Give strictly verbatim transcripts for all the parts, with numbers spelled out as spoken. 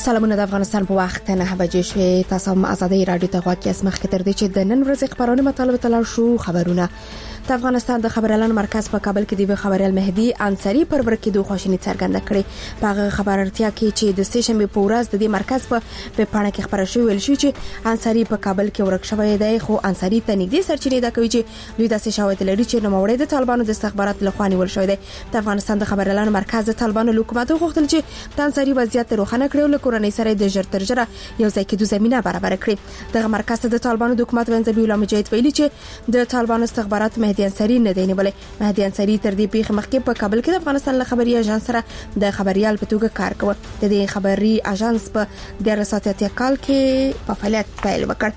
سلامونه د افغانستان په وخت نه بجې شوې. تاسو هم آزادۍ رادیو ته غواړئ چې مخکې تر دې چې د نن ورځې خبرونه مطالبه تلل شو. خبرونه د افغانستان د خبريالانو مرکز په کابل کې د خبريال مهدي انصاری پر ورکېدو خوشنی څرګنده کړې. په هغه خبرتیا کې چې د سه شنبه په ورځ د دې مرکز په پاڼه کې خبره شوې ویل شو چې انصاری په کابل کې ورک شوی دی، خو انصاری ته نږدې سرچینې دا کوي چې دوی داسې شواهد لري چې نوموړی د طالبانو د استخبارات لخوا نیول شوی دی. د افغانستان د خبريالانو مرکز د طالبانو حکومت غوښتل چې د انصاری وضعیت روښانه کړي او له کورنۍ سره د ژر تر ژره یو ځای کېدو زمينه برابر کړي. دغه مرکز د طالبانو د حکومت وزیر الله مجاهد ویلي چې د طالبانو استخبارات مهدي انصاری نه دی نیولای. مهدي انصاری تر دې پیښه مخکې په کابل کې د افغانستان له خبري اژانس سره د خبريال په توګه کار کوي. د دې خبري اژانس په د رساتیا کال کې په فعالیت پیل وکړ.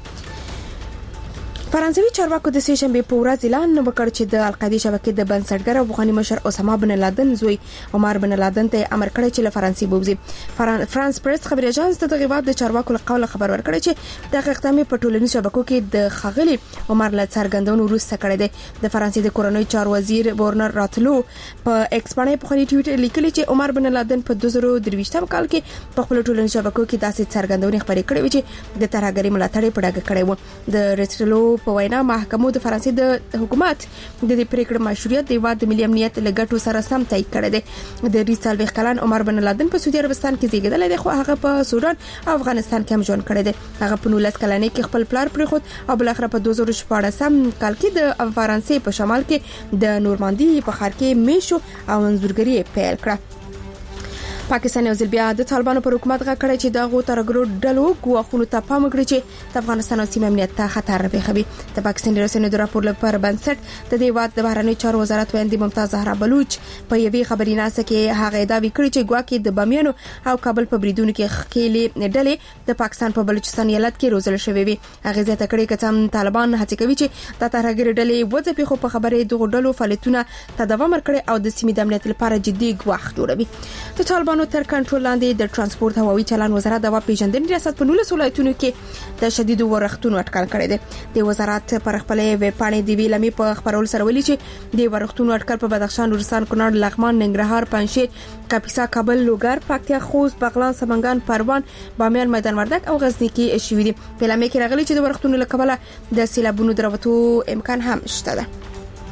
فرانسوي چارواکو د سه شنبه په ورځ اعلان وکړ چې د القاعده شبکې د بنسټګر او افغاني مشر اسامه بن لادن زوی عمر بن لادن ته امر کړی چې له فرانسې بوزي. فران... فرانس پریس خبري اژانس ته د غیبات د چارواکو له قوله خبر ورکړی چې د اقدام په ټولنیزو شبکو کې د خغلی عمر له څرګندونو وروسته کړی دی. د فرانسې د کورونی چارو وزیر بورنر راتلو په ایکس باندې په خپل ټویټر لیکلی چې عمر بن لادن په دوه زره درویشتم کال کې په خپل ټولنیزو شبکو کې داسې څرګندونې خبرې کړې وې چې د ترهګری ملاتړ په ډاګه کړی و. د راتلو په وینا محکمو د فرانسې د حکومت د دې پریکړې مشروعیت د واد ملي امنیت لګټو سره سم تایید کړی دی. د ریسال وکلان عمر بن لادن په سعودي عربستان کې زیږیدل دی، خو هغه په سودان او افغانستان کې هم ژوند کړی دی. هغه په نولس کلنۍ کې خپل پلار پریخود او بل اخر په دوه زره شپاړسم کال کې د فرانسې په شمال کې د نورماندي په ښار کې میشو او منځورګري پیل کړه. پاکستان یو ځل بیا د طالبانو پر حکومت غږ کړی چې دا غو ترګرو ډلو ګواښونو ته پام وکړي چې د افغانستان او سیمې امنیت ته خطر راوړي. د پاکستاني رسنیو د راپور لپاره بنسټ د دې واد د بهرنی چارو وزارت ویاندې ممتاز زهرا بلوچ په یوې خبریناسه کې هغه دعوی کړی چې ګواکې د بامیانو او کابل په بریدونو کې خېلې ډلې د پاکستان په بلوچستان ایالت کې روزل شوې وي. هغه زیاته کړی چې طالبان هڅه کوي چې د ترهګر ډلې وځي خو په خبره دغه ډلو فعالیتونه تداوم ورکړي او د سیمې د امنیت لپاره جدي ګواښ جوړوي. د طالبانو تر کنټرول لاندې د ترانسپورت هوایي چلن وزارت د پیژندنې ریاست په نولس ولایتونو کې د شدید ورښتونو اټکل کړی دی. د وزارت پر خپل ویب پاڼې د ویلمې په خبرول سره ویلي چې د ورښتونو اټکل په بدخشان، نورستان، کونړ، لغمان، ننګرهار، پنجشیر، کاپیسا، کابل، لوګر، پکتیا، خوست، بغلان، سمنګان، پروان، بامیان، میدان وردګ او غزنی کې شوې دي. په لمه کې راغلي چې د ورښتونو لکبله د سیلابونو دروتو امکان هم شته ده.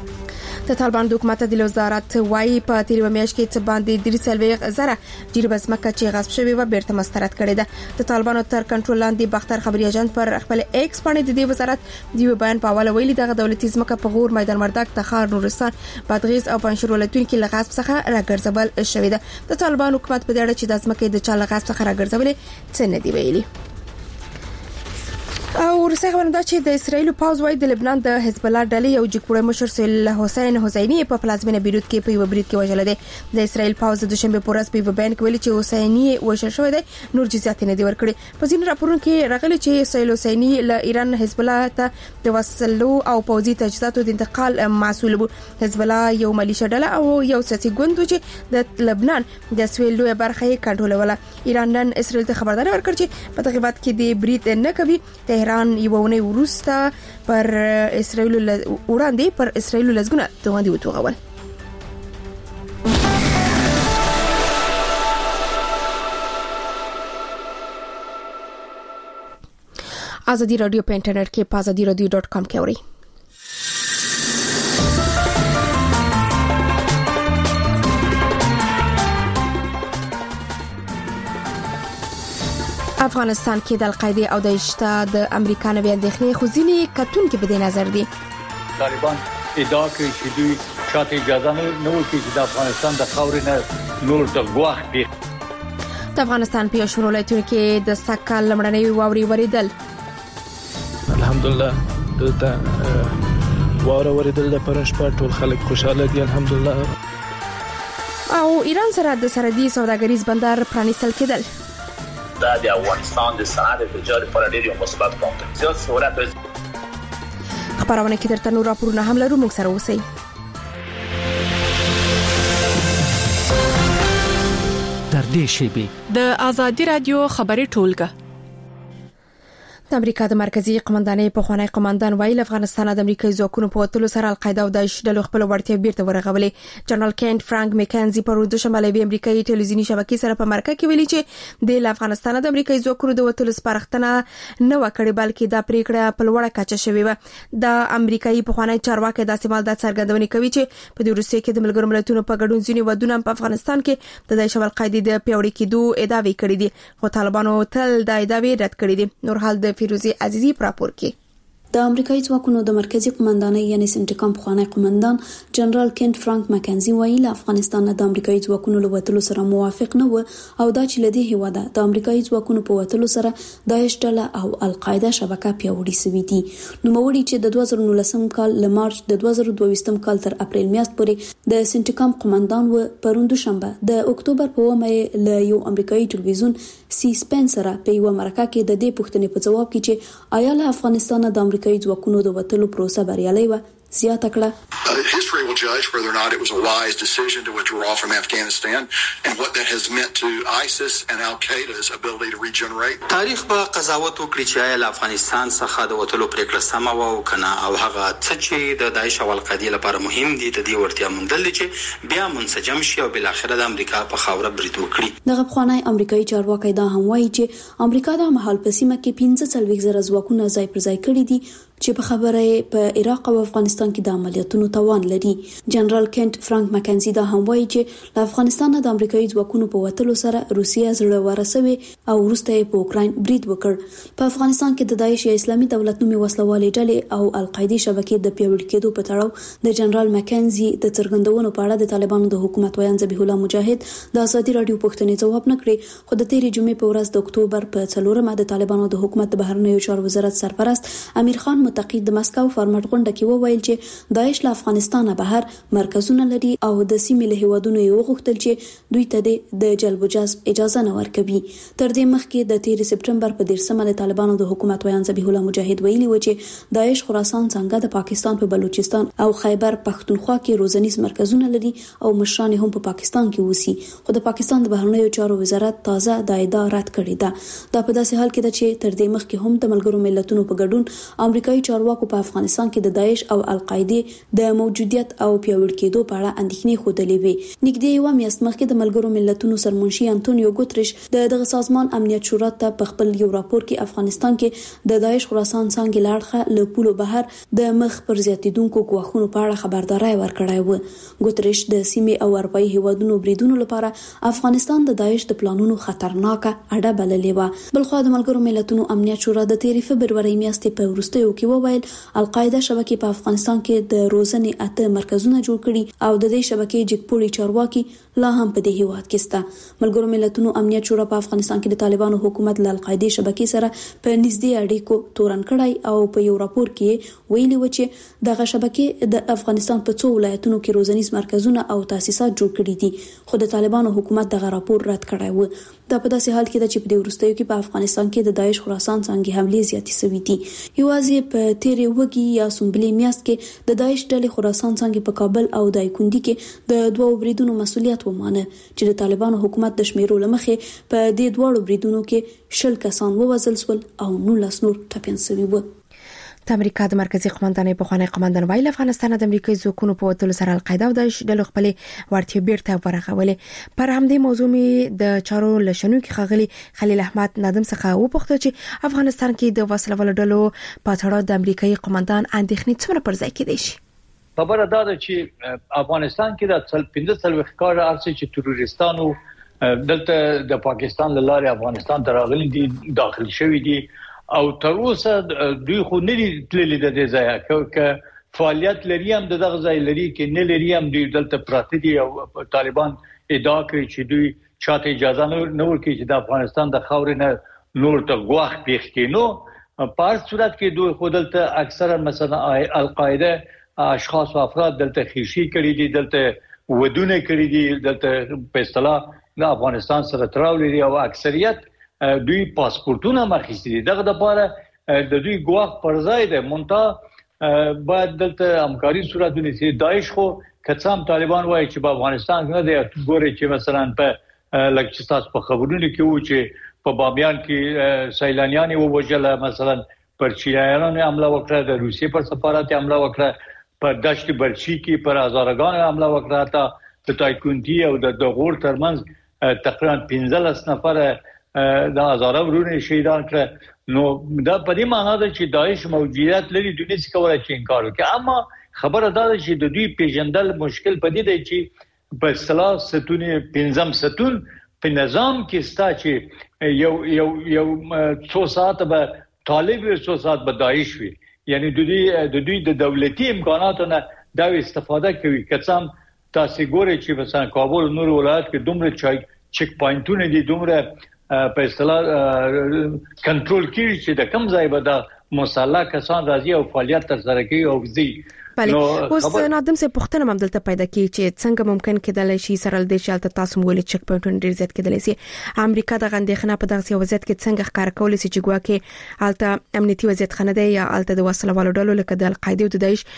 د طالبان د حکومت د وزارت وايي په تیرو میاشت کې څه باندې درې سلوي زره جریب ځمکه چې غصب شوی و بیرته مسترد کړي ده. د طالبانو تر کنټرول لاندې بختر خبري اژانس پر خپل ایکس باندې د دې وزارت دی بیان په حواله ویلي دغه دولتي ځمکه په غور، میدان وردګ، تخار، نورستان، بادغیس او پنجشیر ولایتونو کې لغصب څخه راګرځول شوی ده. د طالبان حکومت په دې اړه چې د ځمکې د چا لغصب څخه راګرځولې څه نه دی ویلي. او ورسره ورنده چې د اسرایل پاوز وای د لبنان د حزب الله ډلې یو جګپوړی مشر سیل حسین حسینی په پلازمینه بیروت کې په یو برید کې وژل دی. د اسرایل پاوز د دوشنبه په ورځ په بیان کې ویلي چې حسینی وژل شوی دی، نور جزئیات نه دی ورکړي. په ځینو راپورونو کې راغلي چې سیل حسینی له ایران حزب الله ته د وسلو او پوځي تجهیزاتو د انتقال مسؤل وو. حزب الله یو ملیشه ډله او یو سیاسي ګوند چې د لبنان د سویل لوی برخه یې کنټرولوله. ایران نن اسرائیل ته خبرداري ورکړه چې په دغه وخت کې د برید نه کوي. تهران یوونه ورسته پر اسرائیل وړاندې پر اسرائیل لزګونه توغندي وتوغول. آزادی رادیو په انټرنیټ کې په آزادی رادیو ډاٹ کام کې اورئ. افغانستان کې د القاعده او د اشتا د امریکا نوي اندېښنې خو ځینې کتونکو په دې نظر دي. طالبان ادعا کوي چې دوی شاته اجازه نه ورکوي چې د افغانستان د خاورې نه نور د ګواښ پېښ. د افغانستان په شمول ولایتونو کې د سکهال لمړنۍ واوري وریدل. الحمدلله د واوره وریدل د پرشپا ټول خلک خوشاله دي الحمدلله. او ایران سره د سرحدي سوداګریز بندر پرانیستل کېدل. دا د افغانستان د صنعت تجارت لپاره ډېر مثبت پوتنسیال سہولت لري. خبرونه کې درته نور راپورونه هم لرو، موږ سره اوسئ. در دې شیبې د آزادی رادیو خبري ټولګه د امریکا د مرکزی قومندانۍ په خوانی قومندان ویل افغانستان د امریکایي ځواکونو په وتلو سره القاعده او داعش د خپل وړتیا بیرته ورغولې. جنرال کینټ فرانک میکنزي په ورځ شمالي امریکایي ټلویزیونی شبکې سره په مرکه کې ویلي چې د افغانستان د امریکایي ځواکونو د وتلو سپارښتنه نه وکړي بلکې دا پریکړه په لوړه کچه شوې و. د امریکایي په خوانی چارواکي د سیمال د څرګندونې کوي چې په د روسیې کې د ملګرو ملتونو په ګډون ځینې ودونه په افغانستان کې د داعش او القاعده د پیوړې کېدو ادعاوې کړې دي خو طالبانو تل دا ادعاوې رد کړې دي. نور حال د فیروزی عزیزی پراپور کې د امریکایي ځواکونو د مرکزی قومندانۍ یعنی سنټکام خوانی قومندان جنرال کینټ فرانک مکنزي ویل افغانستان د امریکایي ځواکونو له وتلو سره موافق نه و او دا چې لدی هواده د امریکایي ځواکونو په وتلو سره داعش ډله او القاعده شبکه پیاوړې سوي دي. نو موري چې د دوه زره نولسم کال ل مارچ د دوه زره دوه کال تر اپریل میاشت پورې د سنټکام قومندان و پروند شنبه د اکتوبر په اومه له یو امریکایي ټلویزیون سی سپین سره په یو مرکه کې د دې پوښتنې په جواب کې چې آیا له افغانستان د امریکایي ځواکونو د وتلو پروسه بریالۍ و زیاته کړه. History will judge whether or not it was a wise decision to withdraw from Afghanistan and what that has meant to ISIS and Al-Qaeda's ability to regenerate. تاریخ به قضاوت وکړي چې له افغانستان څخه د وتلو پریکړه سمه و او کنه او هغه څه چې د داعش او القاعده لپاره مهم دي د دې ورتیا موندل چې بیا منسجم شي او بل اخر د امریکا په خاوره برید وکړي. دغه خوانی امریکایي چارواکي دا هم وایي چې امریکا د مهال په سیمه کې پنځه څلوېښت زره ځواکونه ځای پر ځای کړي دي چې په خبره په عراق او افغانستان کې د عملیاتونو توان لري. جنرال کینټ فرانک مکنزي دا هم وایي چې له افغانستان د امریکایي ځواکونو په وتلو سره روسیا زړه ورسوي او وروسته په اوکراین برید وکړ. په افغانستان کې د داعش یا اسلامي دولت نومي وسلوالې ډلې او القاعده شبکې د پیوړ کېدو په تړاو د جنرال مکنزي د څرګندونو په اړه د طالبانو د حکومت ویان ذبیح الله مجاهد د ازادي رادیو پوښتنې جواب نه کړی خو د تیرې جمعې په ورځ د اکتوبر په څلورمه د طالبانو د حکومت د بهرنیو چارو وزارت سرپرست امیر خان متقی د مسکو فارمټ غونډه کې وویل چې داعش له افغانستانه بهر مرکزونه لري او د سیمې له هیوادونو یو غوښتل چې دوی ته د جلب و جذب اجازه نه ورکوي. تر دې مخکې د تیر سپټمبر په دیرشمه د طالبانو د حکومت ویان ذبیح الله مجاهد ویلي و چې داعش خراسان څنګه د پاکستان په بلوچستان او خیبر پختونخوا کې روزنیز مرکزونه لري او مشران هم په پاکستان کې اوسي خو د پاکستان د بهرنیو چارو وزارت تازه د ادعا رد کړې ده. دا په داسې حال کې ده چې تر دې مخکې هم د ملګرو ملتونو په ګډون امریکایي چارواکو په افغانستان کې د داعش او القاعده د موجودیت او پیوړ کېدو په اړه اندېښنې خوده وي. نږدې یو میاشت مخکې د ملګرو ملتونو سرمنشي انټونیو ګوتریش د دغه سازمان امنیت شورا ته په خپل یو راپور کې افغانستان کې د داعش خراسان څنګه لاړخه له پولو بهر د مخ پر زیاتیدونکو ګواښونو په اړه خبرداري ورکړای و. ګوتریش د سیمې او اروپאי هیوادونو بریدونو لپاره افغانستان د داعش د پلانونو خطرناکه اډه بللې و. بلخو د ملګرو ملتونو امنیت شورا د تیرې فبرवरी میاشتې په وروستیو کې وویل القاعده شبکې په افغانستان کې د روزنې اته مرکزونه جوړ کړي او د دې شبکې جګپوړي چارواکي لا هم په دې هیواد کې سته. ملګرو ملتونو امنیت شورا په افغانستان کې د طالبانو حکومت له القاعده شبکې سره په نږدې اړیکو تورن کړای او په یو راپور کې ویلي و چې دغه شبکې د افغانستان په څو ولایتونو کې روزنیز مرکزونه او تاسیسات جوړ کړي دي خو د طالبانو حکومت دغه راپور رد کړای و. دا په داسې حال کې ده چې په دې وروستیو کې په افغانستان کې د داعش خراسان څنګه حملې زیاتې شوې دي. یوازې په تیرې وګي یا سنبلې میاشت کې د داعش ډلې خراسان څنګه په کابل او دایکندي کې د دوه بریدونو مسولیت ومانه چې د طالبانو حکومت د شمیرو لمخې په دې دوه بریدونو کې شل کسان ووژل شول او نولس نور ټپيان شوي وو. د امریکا د مرکزی قومندانۍ په خوانی قومندان ویل افغانستان د امریکایي ځواکونو په وتلو سره القاعده او داعش د خپل ورتیا بیرته ورغولې. پر همدې موضوع می د چارو لشنو کې خغلی خلیل احمد نادم څخه وپوښتل چې افغانستان کې د وسلوال ډلو په تړاو د امریکایي قومندان اندېښنې څومره پر ځای کېدې شي. خبره دا ده چې افغانستان کې د څل پنځه څلوېښت کال ارڅ چې تروریستانو دلته د پاکستان لاره افغانستان ته راغلي دي داخل شوي دي او تر اوسه دوی خو نه دي تللي د دې ځای کې فعالیت لري هم دغه ځای لري کې نه لري هم دوی دلته پراته دي او طالبان ادعا کوي چې دوی چاته اجازه نه ورکوي چې د افغانستان د خاورې نه نور ته غواخ پیښ کړي. نو په هر صورت کې دوی خو دلته اکثرا مثلا القاعده اشخاص او افراد دلته خیشي کړي دي دلته ودونه کړي دي دلته په اصطلاح د افغانستان سره تړاو لري او اکثریت دوی پاسپورتونه مخکې دي دغه د لپاره د دوی ګواښ پر ځای ده مونږ باید دلته همکاري صورت ونیسي. داعش خو کڅام طالبان وایي چې په افغانستان کې نه دی ګوري چې مثلا په لکه تاسو په خبرونو کې و چې په بامیان کې سیلانیان ووجل، مثلا پر چینایانو حمله وکړه، د روسیې پر سفارت حمله وکړه، پر دشت برچی کې پر هزارګان حمله وکړه، تا د تایکونتی او د دغور ترمنځ تقریبا پنځلس نفر د هزاره ورونه شهیدان کړ. نو دا په دې معنی ده چې داعش موجودیت لري، دوی نشي کولای چې انکار وکړي. اما خبره دا ده چې د دوی پیژندل مشکل پدې دی چې په اصطلاح ستونی پنځم ستون په نظام کې ستا چې یو یو یو څو ساعت به طالب وي، څو ساعت به داعش وي. یعنی د دوی د دوی د دولتي امکاناتو نه دا استفاده کوي. کڅام تاسو ګورئ چې مثلا کابل نور ولایت کې دومره چک پوینټونه دي، دومره په اصطلاح کنټرول کیږي چې د کم ځای به د مسلح کسان راځي او فعالیت تر سره کوي او زی. بله اوس نادم سه پښتنه هم دلته پیدا کی چې څنګه ممکن کېدل شي سره د شالت تاسو مولې چک پوینټونه ډیر زیات کېدل شي. امریکا د غندخنه په دغه وضعیت کې څنګه ښکار کول شي چې ګواکې الته امنیتي وضعیت خنه دی یا الته د وسله والو ډلو لکه د القاعده او د داعش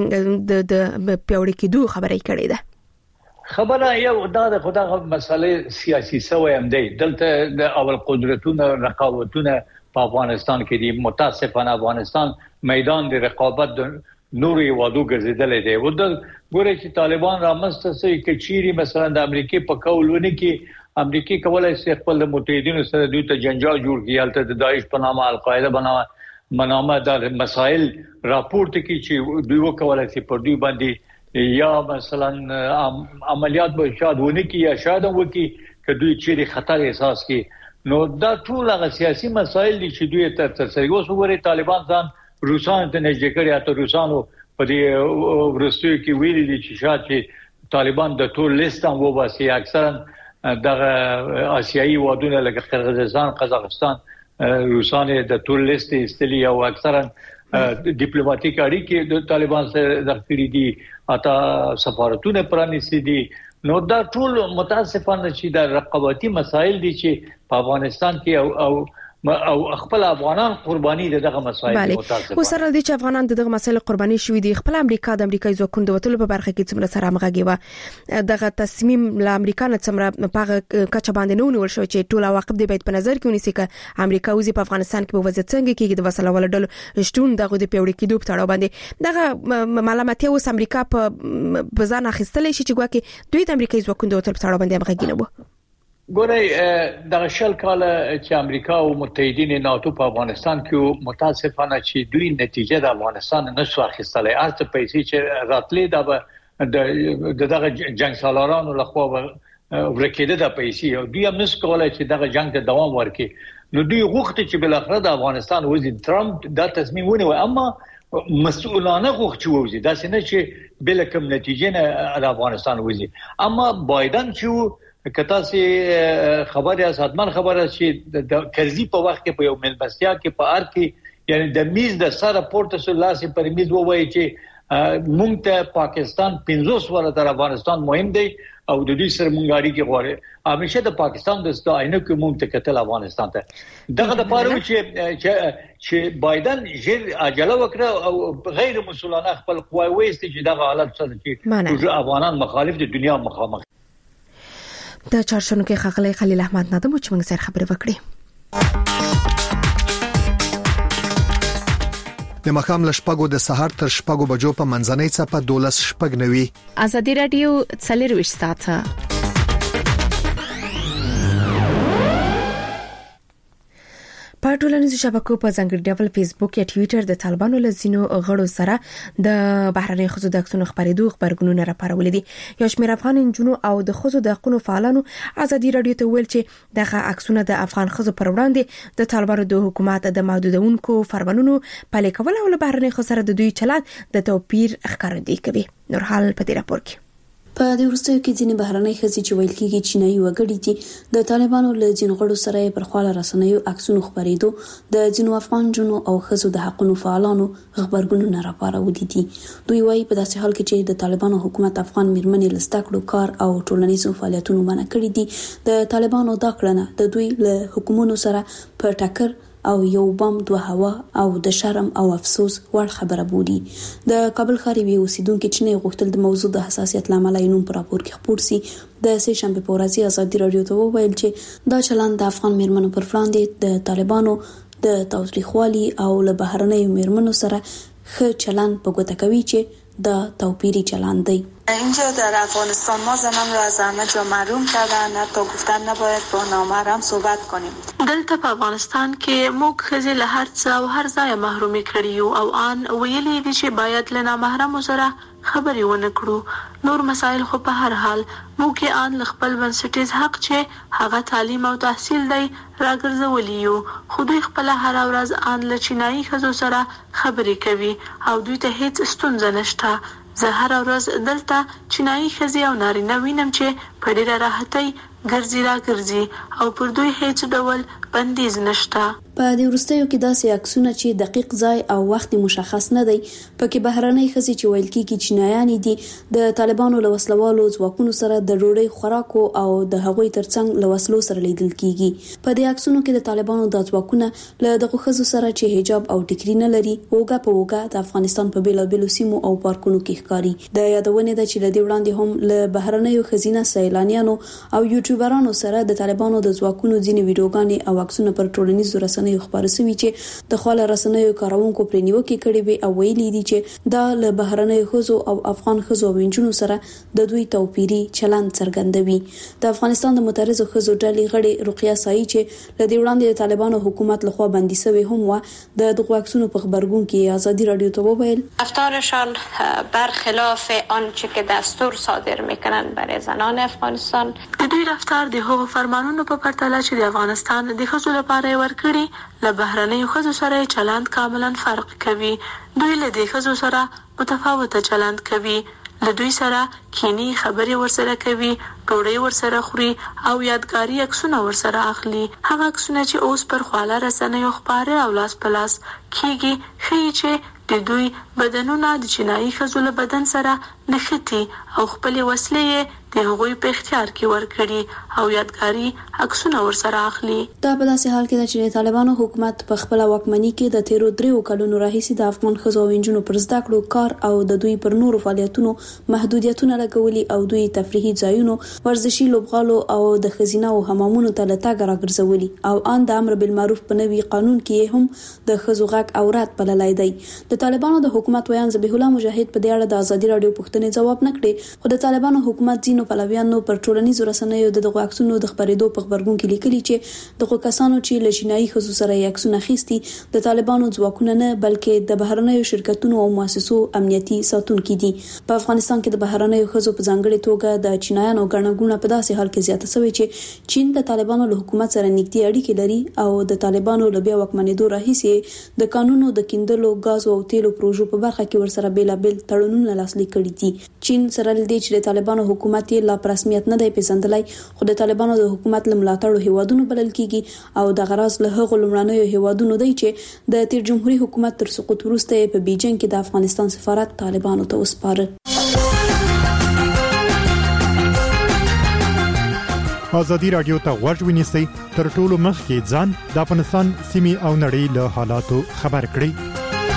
د د پیوړی کېدو خبرې کړې ده. خبره یو دا د خدای مسله سیاسي سوی هم دی. دلته د اول قدرتونو رقابتونه په افغانستان کې دي. متاسفانه افغانستان میدان د رقابت نوري وادو ګرځیدل دی. ودل ګورې چې طالبان رامسته سي کې چيري مثلا د امریکای په کولونه کې امریکای کولای شي خپل متحدینو سره دوی ته جنجال جوړ کړي، البته د داعش په نامه القاعده بنامه منامه د مسائل راپورټ کوي چې دوی وکولای شي پر دوی باندې یا مثلا عملیات به شاید ونه کی یا شاید وکي چې دوی چیرې خطر احساس کی. نو دا ټول هغه سیاسي مسایل دي چې دوی تر څو اوس وګوري طالبان ځان روسان ته نږدې کړي. اته روسانو په دې ورستوي کې ویلي دي چې شاید چې طالبان د ټول لیست هم وباسي. اکثرا د آسیایي وادونه لکه قرغیزستان، قزاقستان روسان د ټول لیست استلی او اکثرا ډیپلوماټیک اړیکې د طالبان سره دغړي دي، اته سفارتونه پرانیستي دي. نو دا ټول متاسفانه چې د رقابتي مسایل دي چې په افغانستان کې او او او خپل افغانان قرباني دغه مسایل متاسفانه. وسره دي چې افغانان دغه مسایل قرباني شوي دي. خپل امریکا د امریکای ځواکونو د وټلو په برخه کې څومره سره مغږی و دغه تصمیم له امریکا نه څومره په کچه باندې نه ونیول شو چې ټول عواقب دی باید په نظر کې ونیسي چې امریکا وزي په افغانستان کې په وضعیت څنګه کې د وسله ولډل شتون دغه د پیوړی کېدو په تړاو باندې دغه معلوماتي اوس امریکا په بزان اخیستلې شي چې ګواکې دوی د امریکای ځواکونو د وټل په تړاو باندې مغږی نه و. ګورئ د شل کال چې امریکا او متحدین ناتو په افغانستان کې متاسفانه چې دوی نتیجه د افغانستان نشو اخیستلای. ارته پیسې چې راتلې د دغه جنگ سالارانو لخوا ورکېده د پیسې او دوی هم نس کولای چې دغه جنگ ته دوام ورکړي. نو دوی غوښتي چې بل اخر د افغانستان وزیر ترامپ دا تصمیم ونیو، اما مسؤلانه غوښتي ووزي دا څنګه چې بل کوم نتیجه نه د افغانستان وزي. اما بایدن چې کته سي خبره ساتمن خبره چې د کرزي په وخت کې په یو ملبستیا کې په ار کې یعنی د میز د سره پورته سو لاسي پر میز ووایي چې مونږ ته پاکستان پنځوس ور تر افغانستان مهم دی او د دې سره مونږ اړیکې غواړي. همیشه د پاکستان د ستاینه کې مونږ ته کتل افغانستان ته دغه د پاره چې چې بایدن ژر عجله وکړه او غیر مسؤلانه خپل قوی وېست چې دغه حالت سره چې افغانان مخالف د دنیا مخامخ. د چارشنو کې خغلی خلیل احمد نادم چې موږ سره خبرې وکړې. د مخام لشپګو د سحر تر شپګو بجو په منځنۍ څپه دولس شپګ نوي. ازادي رادیو څلرويش ساعته په ټولنیزو شبکو په ځانګړي ډول فیسبوک یا ټوئیټر د طالبانو لزینو غړو سره د بهرنۍ خزو د عکسونو خبرېدو خبرګونونه راپارول دي. یو شمېر افغان انجونو او د خزو د حقوقو فعالانو ازادي رادیو ته ویل چې دغه عکسونه د افغان خزو پر وړاندې د طالبانو د حکومت د محدودونکو فرمانونو پلي کول او بهرنۍ خزو سره د دوی چلند د توپیر ښکارندویي کوي. نورحال په دې راپور کې په دې وروستیو کې ځینې بهرنۍ ښځې چې ویل کېږي چینایي وګړي دي د طالبانو له ځینو غړو سره پر خواله رسنیو عکسونو خبرېدو د ځینو افغان جنو او ښځو د حقوقو فعالانو خبرګونونه راپارولي دي. دوی وايي په داسې حال کې چې د طالبانو حکومت افغان میرمنې له زده کړو کار او ټولنیزو فعالیتونو منع کړي دي، د طالبانو دا کړنه د دوی له حکومتونو سره په ټکر او یو بم دوه هوا او د شرم او افسوس وړ خبره بولي. د کابل ښار یو اوسیدونکو چې نه غوښتل د موضوع د حساسیت لامل یې نوم پر راپور کې خپور سي. د سه شنبه په ورځ ازادي رادیو ته وویل چې دا چلند د افغان میرمنو پر وړاندې د طالبانو د تاوتریخوالي او له بهرنیو میرمنو سره ښه چلند په ګوته کوي چې دا توپیری چلند دی. اینجا در افغانستان ما زنان را از همه جا محروم کردن، حتی گفتن نباید با نامحرم صحبت کنیم. دلته په افغانستان کې موږ ښځې له هر څه او هر ځای محرومي کړي یو او ان ویلي دي چې باید له نامحرمو سره خبرې ونه کړو. نور مسایل خو په هر حال موږ کې ان خپل بنسټیز حق چې هغه تعلیم او تحصیل دی راګرځولي یو، خو دوی خپل هر ورځ ان له چینایي ښځو سره خبرې کوي او دوی ته هیڅ ستونزه نشته. زه هر ورځ دلته چینایي ښځې او نارینه وینم چې په ډېره راحتۍ ګرځي را ګرځي او پر دوی هیڅ ډول بندیز نشته. په دې وروستیو کې داسې عکسونه چې دقیق ځای او وخت مشخص نه دی پکې بهرنۍ ښځې چې ویل کېږي چینایانې دي د طالبانو له وسلوالو ځواکونو سره د ډوډۍ خوراکو او د هغوی ترڅنګ له وسلو سره لیدل کېږي. په دې عکسونو کې د طالبانو د ځواکونه له دغه ښځو سره چې حجاب او ټیکري نه لري اوګه په اوګه د افغانستان په بیلابیلو سیمو او پارکونو کې ښکاري. د یادونه ده چې لدی وړاندې هم له بهرنیو ښځینه سیلانیانو او یوټیوبرانو سره د طالبانو د ځواکونو ځینې ویډیوګانې او عکسونه پر ټولنیزو رسنیو خپاره شوي چې د خواله رسنیو کارونکو پرې نیوکې کړې وي او ویلي دي چې دا له بهرنیو ښځو او افغان ښځو او نجونو سره د دوی توپیری چلند څرګندوي. د افغانستان د متحرزو ښځو ډلې غړي رقیه سایي چې لدی وړاندې د طالبانو حکومت لخوا بندي شوی هم و د دغه عکسونو په خبرګون کې ازادي رادیو ته وویل رفتارشان برخلاف آنچه که دستور صادر میکنن برای زنان افغانستان. د دوی رفتار د هغو فرمانونو په پرتله چې د افغانستان د ښځو لپاره ورکړي له بهرنیو ښځو سره چلند کاملا فرق کوي. دوی له دې ښځو سره متفاوته چلند کوي. له دوی سره کینی خبرې ورسره کوي، ډوډۍ ورسره خوري او یادګاري عکسونه ورسره اخلي. هغه عکسونه چې اوس پر خواله رسنیو خپاره او لاس په لاس کیږي ښیي چې د دوی بدنونه د چینایي ښځو له بدن سره نښتي او خپلې وسلې د هغوی په اختیار کې ورکړي او یادګاري عکسونه ورسره اخلي. دا په داسې حال کې چې طالبانو حکومت په خپل واکمنۍ کې د تیرو دریو کلونو راهیسې د افغان ښځو او نجونو پر زده کړو کار او د دوی پر نورو فعالیتونو محدودیتونه لګولي او دوی تفریحي ځایونو، ورزشي لوبغالو او د ښځینه او حمامونو ته له تګ راګرځولي او ان د امر بالمعروف په نوي قانون کې هم د ښځو غږ اورات بللای دی. د طالبانو د حکومت ویان ذبیح الله مجاهد په دې اړه د ازادي رادیو پوښتنې ځواب نکړي، خو د طالبانو حکومت ځینو پلویانو پر ټولنیزو رسنیو د دغه عکسونو د خبرېدو په خبرګون کې لیکلي چې دغه کسانو چې له چینایي ښځو سره یې عکسونه اخیستي د طالبانو ځواکونه نه بلکې د بهرنیو شرکتونو او مؤسسو امنیتي ساتونکي دي. په افغانستان کې د بهرنیو ښځو په ځانګړي توګه د چینایانو ګڼګونه په داسې حال کې زیاته شوې چې چین د طالبانو له حکومت سره نږدې اړیکې لري او د طالبانو له بیا واکمنېدو راهیسې د قانونو د کیندلو غاز او تیلو پروژو په برخه کې ورسره بیلابل تړونونه لاسلیک کړي دي. چین سره لدی چې د طالبانو حکومت یې لا پر رسمیت نه دی پیژندلای، خو د طالبانو د حکومت له ملاتړو هیوادونو بلل کیږي او د غراض له هغو لمړنیو هیوادونو دی چې د تیر جمهوریت حکومت تر سقوط وروسته په بیجینګ کې د افغانستان سفارت طالبانو ته وسپاره. ازادي رادیو ته غوږ ونیسئ، تر ټولو مخکې ځان د افغانستان سیمې او نړۍ له حالاتو خبر کړئ.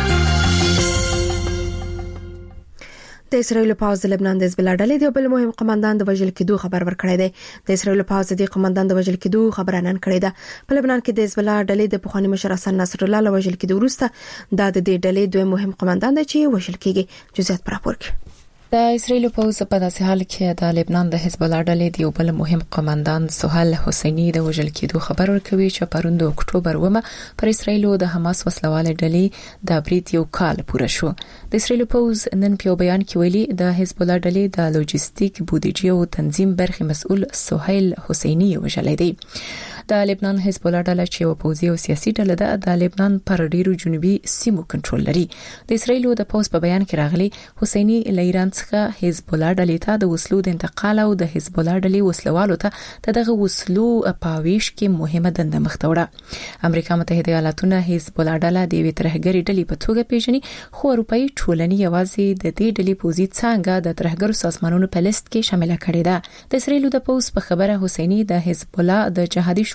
د اسرائیل پوځ د لبنان د حزب الله ډلې د بل مهم قومندان د وژل کېدو خبر ورکړی دی. د اسرائیل پوځ د قومندان د وژل کېدو خبر نن کړی ده. په لبنان کې د حزب الله ډلې د پخوانی مشر حسن نصر الله له وژل کېدو وروسته دا د دې ډلې دوه مهم قومندان دي چې وژل کېږي. جزئیات پر راپور کې د اسرائیل پوځ په داسې حال کې د لبنان د حزب الله ډلې د یو بل مهم قومندان سهیل حسینی د وژل کېدو خبر ورکوي چې پروند اکتوبر ومه پر اسرائیل د حماس وسلواله ډلې د برید یو کال پوره شو. د اسرائیل پوځ نن په بیان کې ویلي د حزب الله ډلې د لوجستیک بودیجه او تنظیم برخه مسؤل سهیل حسینی وژل دی. د لبنان حزب الله ډله چې یو پوځي او سیاسي ډله ده د لبنان پر ډیرو جنوبي سیمو کنټرول لري. د اسرائیل د پوځ په بیان کې راغلي حسینی له ایران څخه حزب الله ډلې ته د وسلو د انتقال او د حزب الله ډلې وسلوالو ته دغه وسلو پاویش کې مهمه دنده مخته وړه. امریکا متحده ایالاتونه حزب الله ډله د وی ترهګری ډلې په توګه پیژني، خو اروپאי ټولنې یوازې د دې ډلې پوځي څنګه د ترهګرو سازمانونو په لیست کې شامل کړي ده. د اسرائیل د پوځ په خبره حسینی د حزب الله د جهادي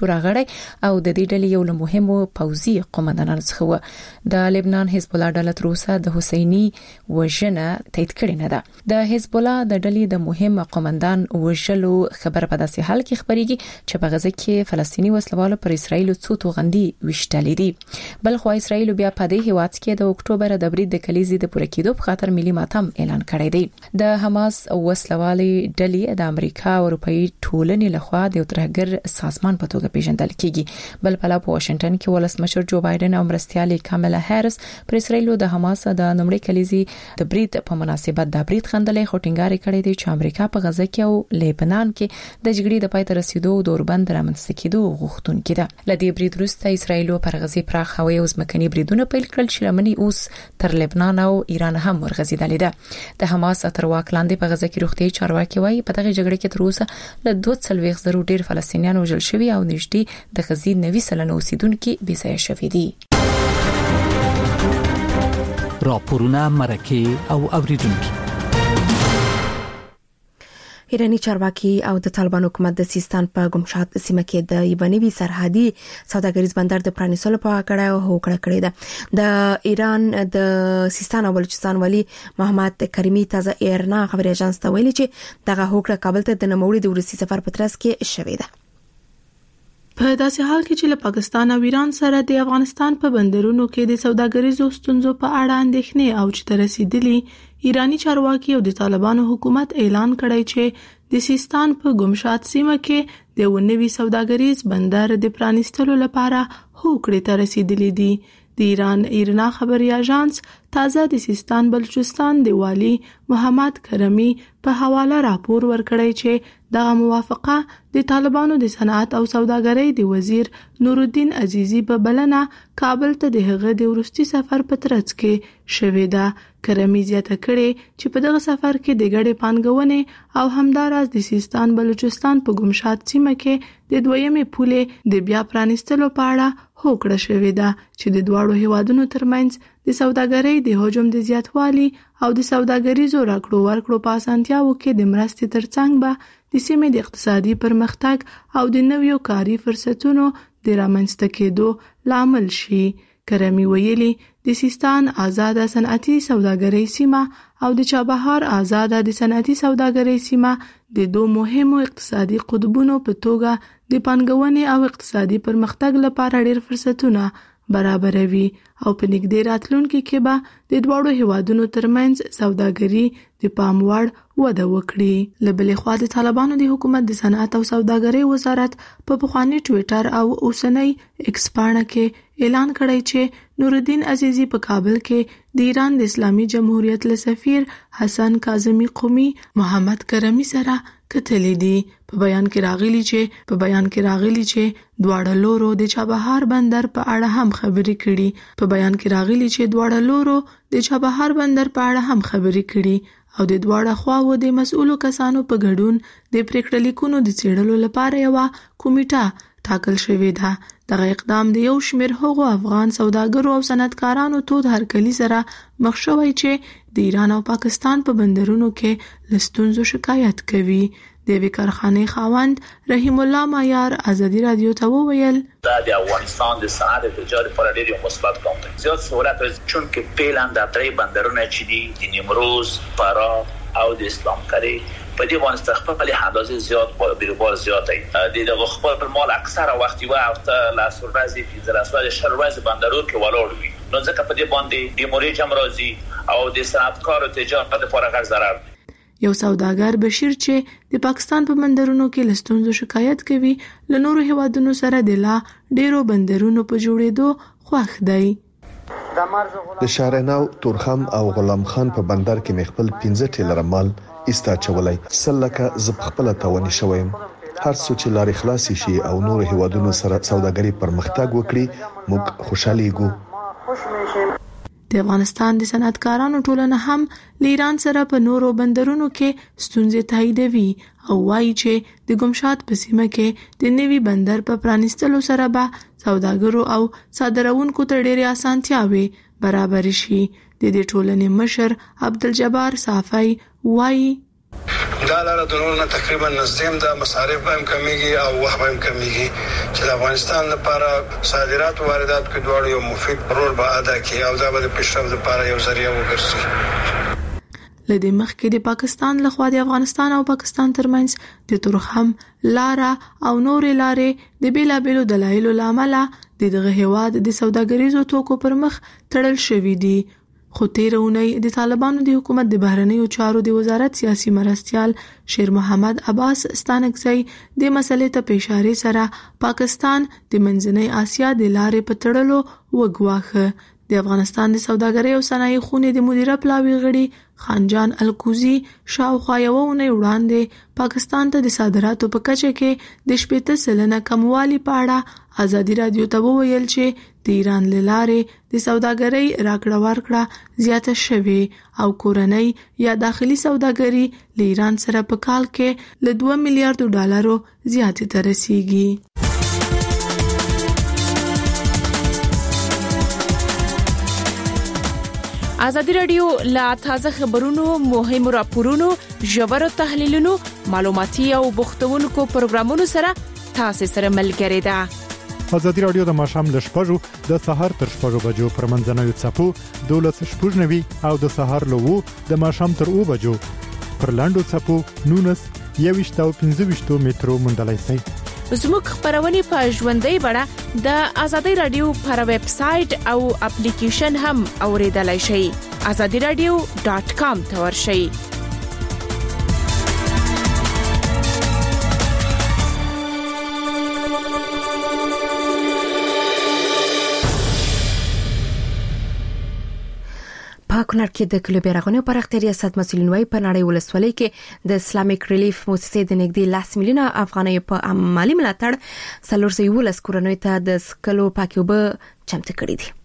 شورا غړی او د دې ډلې یو له مهمو پوځي قومندانانو څخه و. د لبنان حزب الله ډله تر اوسه د حسیني وژنه تایید کړې نه ده. د حزب الله د ډلې د مهم قومندان وژلو خبر په داسې حال کې خبريږي چې په غزه کې فلسطینی وسلوالو پر اسرایل څو توغندي وشتلې دي. بل خو اسرایل بیا په دې هیواد کې د اکتوبر د برید د کلیزې د پوره کېدو په خاطر ملي ماتم اعلان کړی دی. د حماس وسلوالي ډلې د امریکا او اروپאי ټولنې لخوا د یو ترهګر سازمان په توګه پیژندل کیږي. بل په واشنگټن کې ولسمشر جو بایدن او مرستيالي کاملا هریس پر اسرایل د حماس د نمړې کلیزې د برید په مناسبت د برید خندلې خټینګاری کړې دي چې امریکا په غزه کې او لبنان کې د جګړې د پای ته رسیدو دوربند رامنځته کېدو غوښتونکي ده. لدې برید وروسته اسرایل پر غزه پراخ هوایي او ځمکني بریدونه پیل کړل چې لمنې اوس تر لبنان او ایران هم ورغځیدلې ده. د حماس تر واک لاندې په غزه کې روغتي چارواکي وایي په دغه جګړه کې تر اوسه له دوه سلويخ زرو ډیر فلسطینیان وژل شوي او نږدې د غزې نوي سلنه اوسیدونکو بې ځای شوي دي. راپورونه مرکه او اوریدونکو. ایرانی چارواکي او د طالبان حکومت د سیستان په ګمشات سیمه کې د یبنوي سرحدي سوداګریز بندر د پرانیستلو په اړه هوکړه کړې ده. د ایران د سیستان او بلوچستان ولی محمد کریمی تازه ایرنا خبري اژانس ته ویلي چې دغه هوکړه کابل ته د نوموړي د ورسي سفر په ترڅ کې شوې ده. په داسې حال کې چې له پاکستان او ایران سره د افغانستان په بندرونو کې د سوداګریزو ستونزو په اړه اندېښنې او چې ترسیدلي ایرانی چارواکي او د طالبانو حکومت اعلان کړی چې د سیستان په ګمشات سیمه کې د ونوي سوداګریز بندر د پرانیستلو لپاره هوکړې ته رسیدلې دي. د ایران ایرنا خبري اژانس تازه د سیستان بلوچستان د والی محمد کرمی په حواله راپور ورکړی چې دغه موافقه د طالبانو د صنعت او سوداګرۍ د وزیر نورالدین عزیزی په بلنه کابل ته د هغه د ورستي سفر په ترڅ کې شوې ده. کرمی زیاته کړي چې په دغه سفر کې د ګډې پانګونې او همداراز د سیستان بلوچستان په ګمشات سیمه کې د دویمې پولې د بیا پرانیستلو په اړه هوکړه شوې ده چې د دواړو هیوادونو ترمنځ د سوداګرۍ د حجم د زیاتوالي او د سوداګریزو راکړو ورکړو په اسانتیاو کې د مرستې ترڅنګ به د سیمې د اقتصادي پرمختګ او د نویو کاري فرصتونو د رامنځته کېدو لامل شي. کرمی ویلي د سیستان آزاده صنعتي سوداګرۍ سیمه او د چابهار آزاده د صنعتي سوداګرۍ سیمه د دوه مهمو اقتصادي قطبونو په توګه د پانګونې او اقتصادي پرمختګ لپاره ډېر فرصتونه برابروي او په نږدې راتلونکي کې به د دواړو هیوادونو ترمنځ سوداګري د پام وړ وده وکړي. له بلې خوا د طالبانو د حکومت د صنعت او سوداګرۍ وزارت په پخوانی ټوئیټر او اوسنۍ ایکس پاڼه کې اعلان کړی چې نورالدین عزیزی په کابل کې د ایران د اسلامي جمهوریت له سفیر حسن کاظمی قومي محمد کرمی سره کتلې دي. په بیان کې راغلي چې په بیان کې راغلي چې دواړه لورو د چابهار بندر په اړه هم خبرې کړي. په بیان کې راغلي چې دواړه لورو د چابهار بندر په اړه هم خبرې کړي او د دواړه خواو د مسؤلو کسانو په ګډون د پریکړه لیکونو د څېړلو لپاره یو کمیټه ټاکل شوې ده. دغه اقدام د یو شمېر هغو افغان سوداګرو او صنعتکارانو تود هرکلي سره مخ شوی چې د ایران او پاکستان په بندرونو کې له ستونزو شکایت کوي. د یوې کارخانې خاوند رحیم الله مایار ازادي رادیو ته وویل دا د افغانستان د صنعت تجارت پر ډېر مثبت ګام دی. زیات سہولت چون کې پیلان د درې بندرونه چې دي د نیمروز، فراه او د اسلام کری په دې باندې استخفاف له اندازې زیات په بیروبار زیات دی. د خپل مال اکثره وخت یو هفته لا سورازي په زراسوال شروازي بندرونو کې ولاړ وي. نو ځکه په دې باندې د موري جمرازي او د صنعتکارو تجارت لپاره غیر ضرر دی. یو سوداګر بشیر چې د پاکستان په بندرونو کې لستونزو شکایت کوي له نورو هیوادونو سره د لا ډیرو بندرونو په جوړېدو خوښ دی. د شارناو تورخم او غلام خان په بندر کې مخبل پنځه ټیلر مال استا چولای سلکه ز خپل توانی شویم. هر څو چې لارې خلاص شي او نور هیوادونو سره سوداګري پرمختګ وکړي موږ خوشاله یو. د افغانستان د صنعتکارانو ټولنه هم له ایران سره په نورو بندرونو کې ستونزې تاییدوي او وایي چې د ګمشات په سیمه کې د نوي بندر په پرانیستلو سره به سوداګرو او صادروونکو ته ډېرې اسانتیاوې برابر شي. د دې ټولنې مشر عبدالجبار صافی وایي دا لاره د نور نه تقریبا نزدیم د مصارف هم کمیږي او وخت هم کمیږي چې د افغانستان لپاره صادرات او واردات کې دواړو یو مفید رول به ادا کړي او دا به د پیشرفت لپاره یو ذریعہ وګرځي. لدې مخکې د پاکستان لخوا د افغانستان او پاکستان ترمنځ د تورخم لارا او نورې لارې د بیلابېلو دلایلو لامل د دغه هیواد د سوداګریزو توکو پر مخ تړل شوې دي. خو تیر اونۍ د طالبانو د حکومت د بهرنیو چارو د وزارت سیاسي مرستيال شیر محمد عباس ستانکزی د مسلې ته په اشاره سره پاکستان د منځنۍ اسیا د لارې په تړلو وګواخه. د افغانستان د سوداګرۍ او صنایع خونې د مدیره پلاوي غړي خانجان الکوزی شاوخوا یو اونۍ وړاندې پاکستان ته د صادراتو په کچه کې د شپږ سلنه کموالي په اړه ازادي رادیو ته وویل چې د ایران لارې د سوداګرۍ راکړه ورکړه زیاته شوې او کورنۍ یا داخلي سوداګري له ایران سره په کال کې له دوه میلیارډ ډالرو زیاتې ته رسیږي. ازادي رادیو لا تازه خبرونو، مهم راپورونو، ژور تحلیلونو، معلوماتي او بوختونکو پروګرامونو سره تاسو سره ملګری ده. ازادي رادیو د ماشام له شپږو د سهار تر شپږو بجو پر منځنوي څپو دولس شپږ نوي او د سهار له وو د ماشام تر او بجو پر لاندو څپو نونس یويشت او پنځه ویشت مترو مندلای سي. زموږ خبرونه په ژوندۍ بڼه د ازادي رادیو پر ویب سټ او اپلیکیشن هم اوریدلای شئ. azadi radio dot com ته ورشئ. په کونړ کې د کلي بیرغونو پراختیا ریاست مسولین وای په نړۍ ولسوالۍ کې د اسلامیک ریلیف موسسې د نګدي لاس میلیونه افغانۍ په مالی ملاتړ څلور سوه ولس کورنۍ ته د سکلو پاکوبه چمتو کړی دي.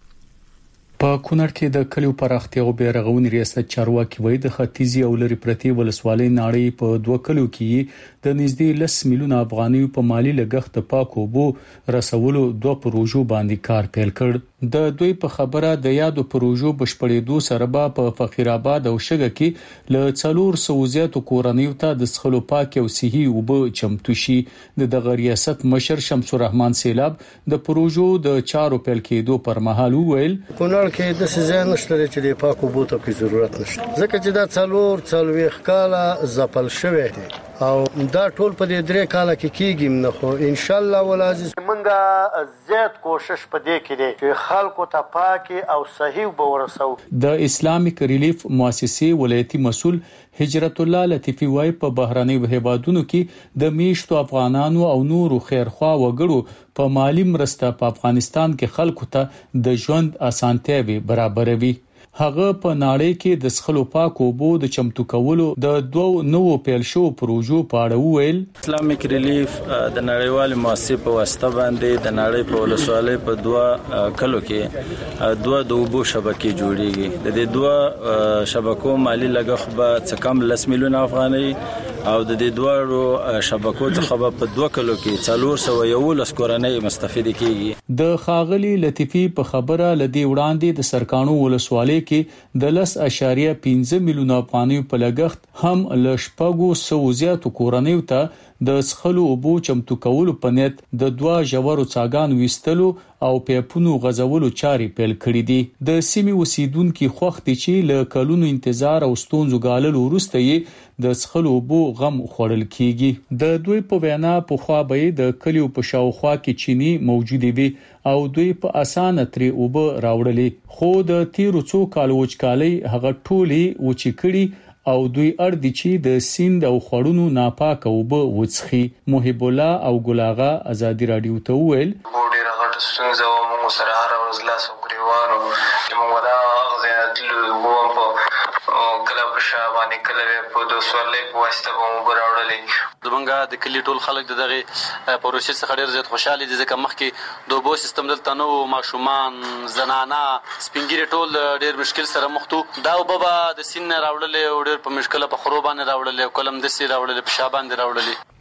په کونړ کې د کلیو پراختیا او بیرغونی ریاست چارواکي وای د ختیځي او لری پرتی ولسوالۍ نړۍ په دوه کلیو کې د نږدې لس میلیونه افغانۍ په مالی لګښت پاکوبو رسولو دوه پروژو باندې کار پیل کړ. د دوی په خبره د یادو پروژو بشپړېدو سره به په فقیرآباد او شګه کې له څلور سوه زیاتو کورنیو ته د څښلو پاکي او صحي اوبه چمتو شي. د دغه ریاست مشر شمس الرحمن سیلاب د پروژو د چارو پیل کېدو پر مهال وویل کونړ کې د سيزان نشته چې د پاکو اوبو ته په ضرورت نشته ځکه چې دا څلور څلويخ کاله زپل شوی دی او دا ټول په دې درې کاله کې کېږي نه خو ان شاء الله ولازم منګه زیات کوشش پدې کې دي چې خلکو ته پاکي او صحیح به ورسو. د اسلامیک ریلیف مؤسسې ولایتي مسول هجرت الله لطیفی وای په بهراني هیوادونو کې د میشتو افغانانو او نورو خیرخوا وګړو په مالی مرسته په افغانستان کې خلکو ته د ژوند اسانتیاوي برابروي. هغه په نړۍ کې د سخلو پاکو بو د چمتو کولو د دوه نوو پیل شو پروژو په اړه وویل اسلامیک ریلیف د نړیوال مؤسسې په واسطه باندې د نړۍ په ولسوالۍ په دوه کلو کې دوه د اوبو شبکې جوړیږي. د دې دوه شبکو مالی لګښت به څه کم لس میلیونه افغانۍ او د دې دوه شبکو څخه په دوه کلو کې څلور سوه یولس کورنۍ مستفید کیږي. د خاغلی لطیفی په خبره لدی وړاندې د سرکانو ولسوالۍ کې د لس اشاریه پنځه میلیونه افغانۍ په لګښت هم لشپګو سوه زیاتو کورنیو ته د څخلو اوبو چمتو کولو په نیت د دوه ژورو څاګانو وستلو او پیپونو غزولو چاري پیل کړې دي. د سیمې اوسیدونکو خوختي چې له کلونو انتظار او ستونزو غاللو وروسته یې د څخلو اوبو غم خوړل کیږي. د دوی په وینا په خوا به د کلیو په شاوخوا کې چینی موجوده وي او دوی په اسانه تری اوبه راوړلې خو د تیرو څو کالو وچکالۍ هغه ټولي وچی کړي او دوی اړ دي چې د سیند او خړونو ناپاک اوبه وڅخي. محب الله او ګلاغا ازادي رادیو ته ویل ډېر غټ ستونزه او موږ سره هر ورځ لاس او ګریوانو چې موږ دا غزيات له وو په کله په شابانه کله په د سوالې په واسطه مو براوړلې. زمونږ د کلی ټول خلک دغه پروسې څخه ډېر زیات خوشاله دي ځکه مخکې د اوبو سیستم دلته نو ماشومان زنانه سپینګری ټول ډېر مشکل سره مخ تو دا وبا د سین راوړلې او ډېر په مشکله په خروبانه راوړلې کلم د سي راوړلې په شابان راوړلې.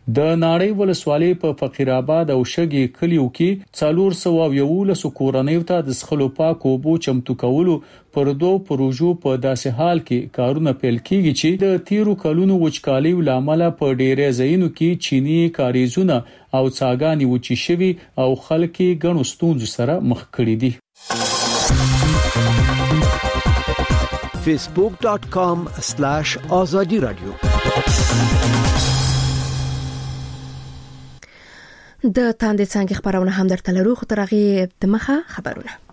د ناړۍ ولسوالۍ په فقیر آباد او شګي کلیو کې څلور سوه یولس کورنیو ته د سخلو پاکو بو چمتو کولو پر دوه پروژو په داسې حال کې کارونه پیل کیږي چې د تیرو کلونو وچکالي لامل په ډېرې ځایونو کې چینی کاریزونه او څاګانې وچی شوي او خلک ګڼو ستونزو سره مخ کړي دي. facebook dot com slash azadi radio د تاندې څنګه خبرونه هم درته لرو خو ترغه د مخه خبرونه